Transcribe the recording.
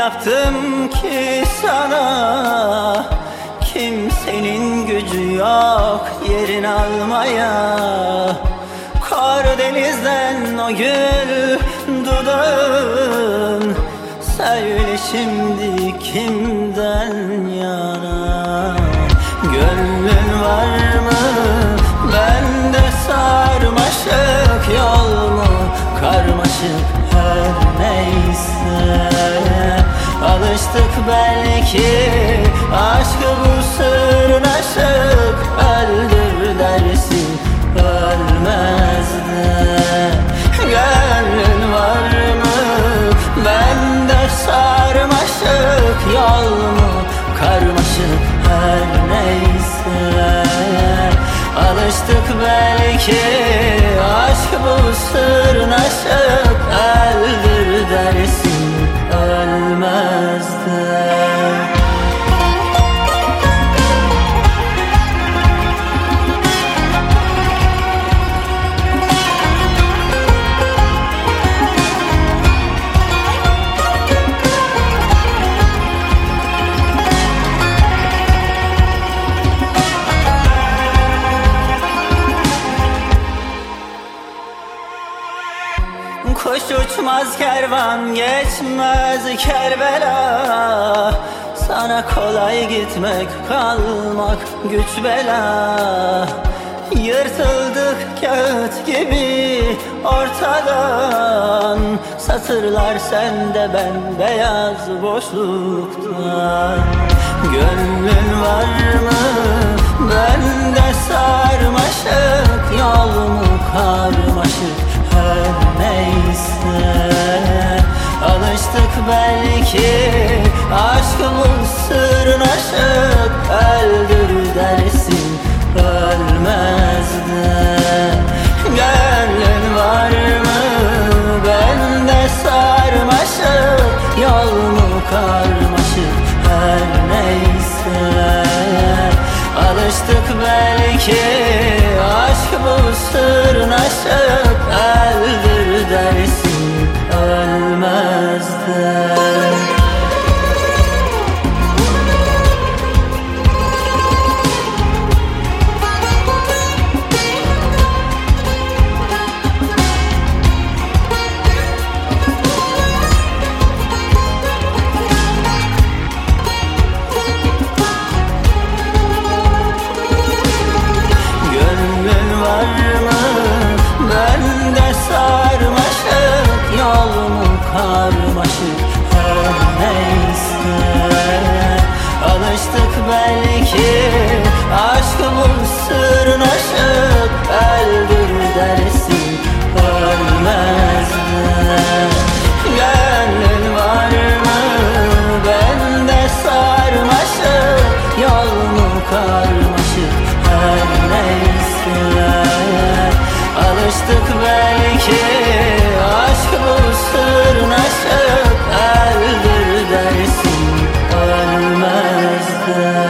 yaptım ki sana? Kimsenin gücü yok yerini almaya. Karadeniz'den o gül dudağın, söyle şimdi kimden yana? Gönlün var mı bende sarmaşık, yol mu karmaşık her neyse. Alıştık belki aşkı bu sırnaşık, öldür dersin ölmez de. Gönlün var mı bende sarmaşık, yol mu karmaşık her neyse. Alıştık belki aşk bu sırnaşık, öldür dersin ölmez de. Kuş uçmaz, kervan geçmez Kerbela. Sana kolay gitmek, kalmak güç bela. Yırtıldık kağıt gibi ortadan, satırlar sende ben beyaz boşlukta. Gönlün var mı bende sarmaşık, yol mu karmaşık her neyse. Alıştık belki aşk bu sırnaşık, öldür dersin ölmez de. Gönlün var mı bende sarmaşık, yol mu karmaşık her neyse. Alıştık belki aşk bu sırnaşık, öldür dersin ölmez de. Karmaşık her neyse. Alıştık belki aşk bu sırnaşık, öldür dersin ölmez de. Gönlün var mı bende sarmaşık, yol mu karmaşık her neyse. Alıştık belki aşk bu sırnaşık, öldür dersin ölmez de.